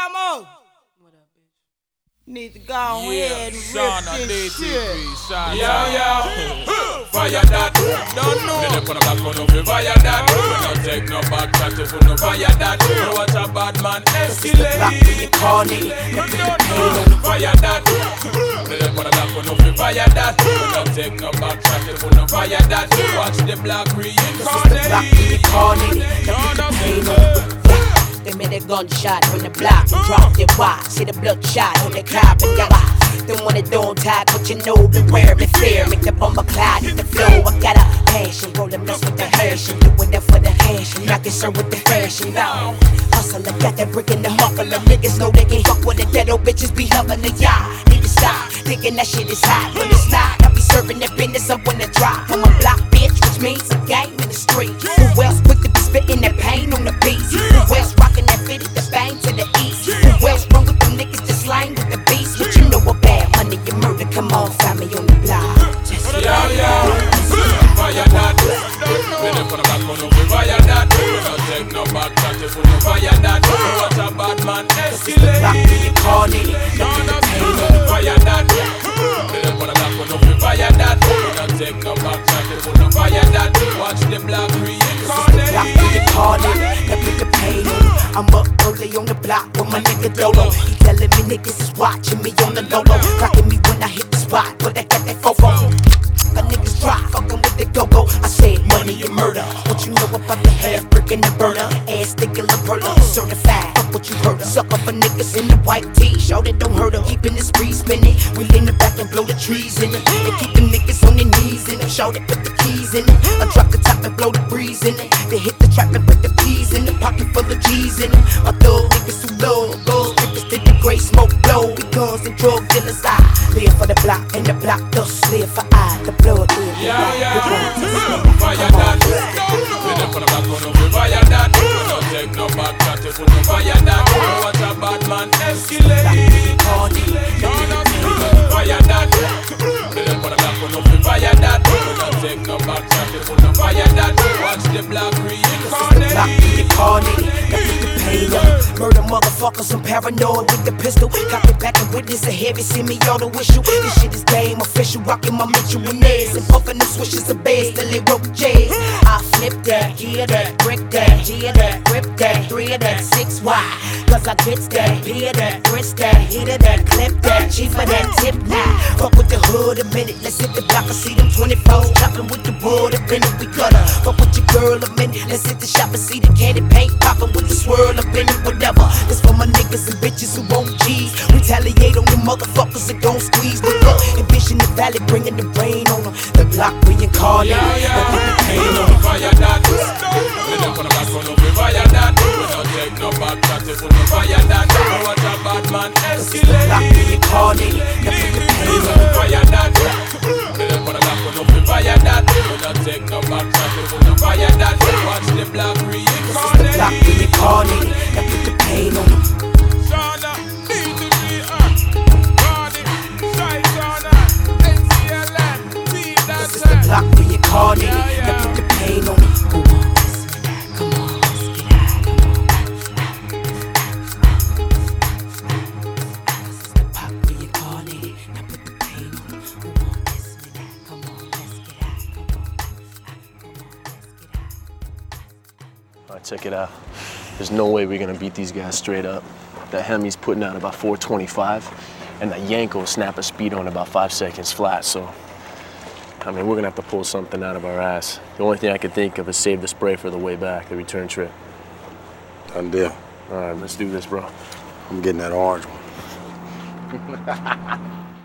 Camo. Need to go ahead and rip this shit. Yeah. Fire that. Don't know. They put a back on over fire that. We don't take no back chat if we no fire that. You watch a bad man escalate. Fire that. They put a back on over fire that. We don't take no back chat if we no fire that. You watch the black reincarnate. They made a gunshot from the block and dropped their watch. See the bloodshot on the cop in your eye. They want it don't tag, but you know, beware me fear. Make the bomber cloud hit the flow. I got a passion, rollin' us with the hash. And doing that for the hash, and not concerned with the fashion. No, hustle, I got that brick in the muffler. Niggas know they can't fuck with the ghetto bitches be loving the yacht. Need to stop thinking that shit is hot, when it's not. I be serving the business up when I drop. I'm a block bitch, which means a game in the street. Who else quick to be spitting that pain on the beat? Who else rocking that fit at the bang to the east? Who else run with them niggas that slang with the beast? What you know about money and murder? Come on, family on the block. Yeah. Fire that. We don't put a back on over fire that. We don't take no back chat if we no fire that. You watch a bad man escalate. Fire that. We don't put a back on over fire that. We don't take no back chat if we no fire that. Watch the black reincarnate. I'm up early on the block with my nigga Dolo. He telling me niggas is watching me on the low-low, clocking me when I hit the spot, but I got that fofo. The niggas drop, fucking with the go-go. I said money and murder. What you know about the half brick and the burner? Ass sticker la perla, certified. Fuck what you heard of. Suck up for niggas in the white tee. Show that don't hurt her. Keeping the spree spinning. We lean the back and blow the trees in it. And keep the niggas on their knees in it. Show that put the keys in it. I drop the top and blow the breeze in it. They hit the trap and put the peas in the pocket full of G's in it. My thug niggas who love gold niggas did the gray smoke blow. Because the drug dealers I live for the block and the block does live for I. The blood live. Yeah. Fire that. We don't put a back on over fire that. We don't take no back chat if we no fire that. You watch a bad man escalate. Fire that. We don't put a back on over fire that. We don't take no back chat if we no fire that. You watch the black reincarnate. Murder motherfuckers, I'm paranoid with the pistol. Cock it back and witness a heavy semi-auto issue. This shit is game official, rocking my Mitchell and Nez and puffing them swishes of beds till they rope jazz. I flip that, hear that, brick that, hear that, grip that, 3 of that, 6 wide. Cause I gets that, hear that, grist that, hit of that, clip that, chief of that, tip now. Fuck with the hood a minute, let's hit the block and see them 24s chopping with the wood up in it, we gutter. Fuck with your girl a minute, let's hit the shop and see the candy paint popping with the swirl up in it, whatever. This for my niggas and bitches who won't G's. Retaliate on the motherfuckers that don't squeeze. Look up, envision the valley, bringing the rain on them. The block reincarnated. Fire that. We don't put a back on over fire that. We don't take no back chat if we no fire that. You watch a bad man escalate. Fire that. We don't put a back on over fire that. We don't take no back chat if we no fire that. You watch the black reincarnate. Now put the pain on them. Shana, D2G, Cardi, Shana, NCLN, Team This is the block reincarnated. Now put the pain on them. Come on, let's get high. This is the block reincarnated. Now put the pain on them. Come on, let's get high. Come on, let's get high. Alright, check it out. There's no way we're gonna beat these guys straight up. That Hemi's putting out about 425, and that Yanko snap a speed on about 5 seconds flat, so I mean, we're gonna have to pull something out of our ass. The only thing I could think of is save the spray for the way back, the return trip. Done deal. Alright, let's do this, bro. I'm getting that orange one.